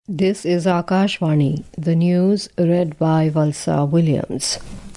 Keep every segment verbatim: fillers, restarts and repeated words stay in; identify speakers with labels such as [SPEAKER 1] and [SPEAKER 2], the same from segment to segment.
[SPEAKER 1] This is Akashvani, the news read by Valsa Williams.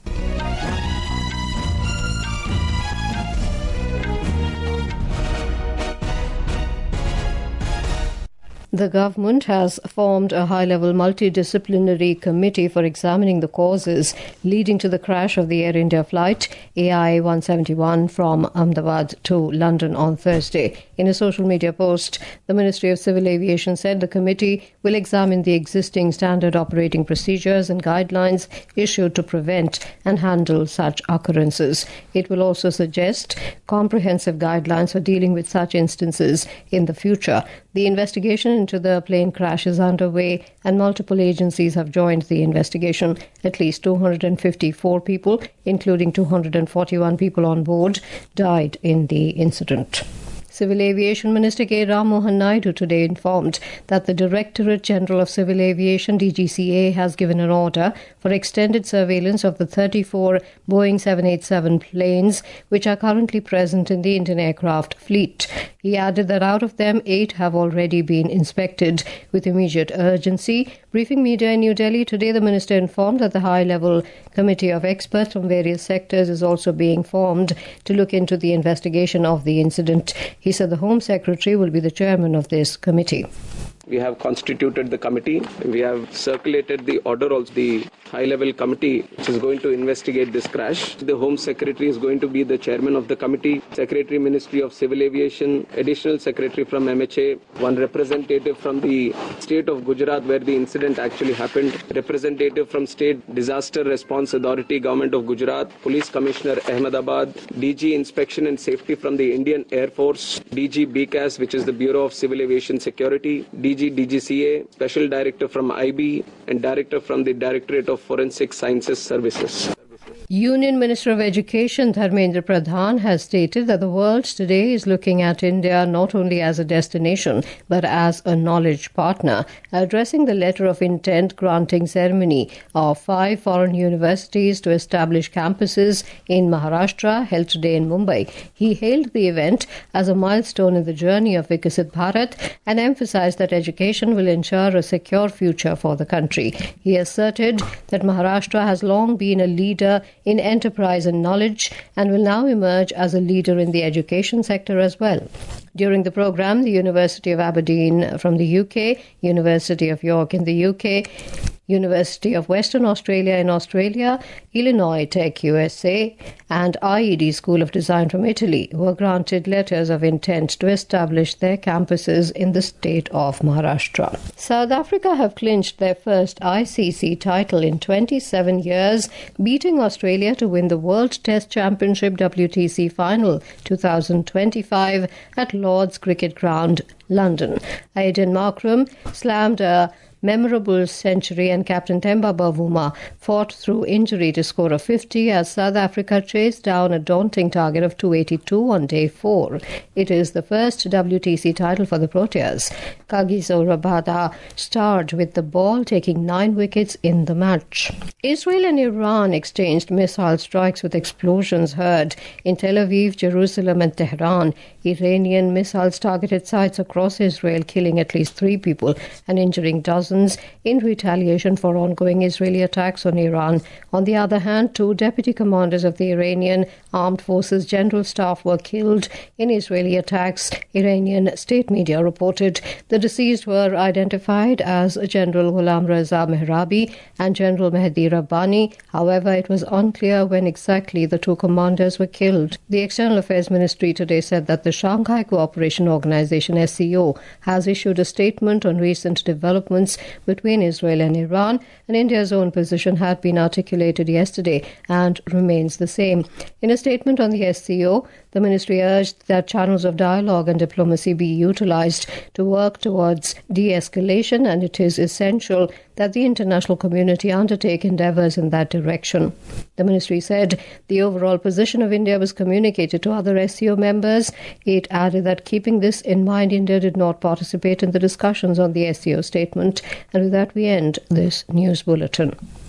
[SPEAKER 1] The government has formed a high-level multidisciplinary committee for examining the causes leading to the crash of the Air India flight A I one seventy-one from Ahmedabad to London on Thursday. In a social media post, the Ministry of Civil Aviation said the committee will examine the existing standard operating procedures and guidelines issued to prevent and handle such occurrences. It will also suggest comprehensive guidelines for dealing with such instances in the future. The investigation into the plane crash is underway and multiple agencies have joined the investigation. At least two hundred fifty-four people, including two hundred forty-one people on board, died in the incident. Civil Aviation Minister K. Ram Mohan Naidu today informed that the Directorate General of Civil Aviation D G C A has given an order for extended surveillance of the thirty-four Boeing seven eighty-seven planes which are currently present in the Indian aircraft fleet. He added that out of them, eight have already been inspected with immediate urgency. Briefing media in New Delhi today, the minister informed that the high-level committee of experts from various sectors is also being formed to look into the investigation of the incident. He said the Home Secretary will be the chairman of this committee.
[SPEAKER 2] We have constituted the committee. We have circulated the order of the high-level committee which is going to investigate this crash. The Home Secretary is going to be the chairman of the committee, Secretary Ministry of Civil Aviation, Additional Secretary from M H A, one representative from the state of Gujarat where the incident actually happened, representative from State Disaster Response Authority, Government of Gujarat, Police Commissioner Ahmedabad, D G Inspection and Safety from the Indian Air Force, D G B C A S, which is the Bureau of Civil Aviation Security, D G D G C A, Special Director from I B, and Director from the Directorate of Forensic Sciences Services.
[SPEAKER 1] Union Minister of Education Dharmendra Pradhan has stated that the world today is looking at India not only as a destination but as a knowledge partner. Addressing the letter of intent granting ceremony of five foreign universities to establish campuses in Maharashtra held today in Mumbai, he hailed the event as a milestone in the journey of Viksit Bharat and emphasized that education will ensure a secure future for the country. He asserted that Maharashtra has long been a leader in enterprise and knowledge and will now emerge as a leader in the education sector as well. During the program, the University of Aberdeen from the U K, University of York in the U K, University of Western Australia in Australia, Illinois Tech U S A, and I E D School of Design from Italy were granted letters of intent to establish their campuses in the state of Maharashtra. South Africa have clinched their first I C C title in twenty-seven years, beating Australia to win the World Test Championship W T C Final twenty twenty-five at Lord's Cricket Ground, London. Aiden Markram slammed a memorable century and Captain Temba Bavuma fought through injury to score a fifty as South Africa chased down a daunting target of two eighty-two on day four. It is the first W T C title for the Proteas. Kagiso Rabada starred with the ball, taking nine wickets in the match. Israel and Iran exchanged missile strikes with explosions heard in Tel Aviv, Jerusalem and Tehran. Iranian missiles targeted sites across Israel, killing at least three people and injuring dozens in retaliation for ongoing Israeli attacks on Iran. On the other hand, two deputy commanders of the Iranian Armed Forces General Staff were killed in Israeli attacks. Iranian state media reported the deceased were identified as General Ghulam Reza Mehrabi and General Mehdi Rabbani. However, it was unclear when exactly the two commanders were killed. The External Affairs Ministry today said that the Shanghai Cooperation Organization S C O has issued a statement on recent developments between Israel and Iran, and India's own position had been articulated yesterday and remains the same. In a statement on the S C O, the ministry urged that channels of dialogue and diplomacy be utilized to work towards de-escalation, and it is essential that the international community undertake endeavors in that direction. The ministry said the overall position of India was communicated to other S C O members. It added that keeping this in mind, India did not participate in the discussions on the S C O statement. And with that, we end this news bulletin.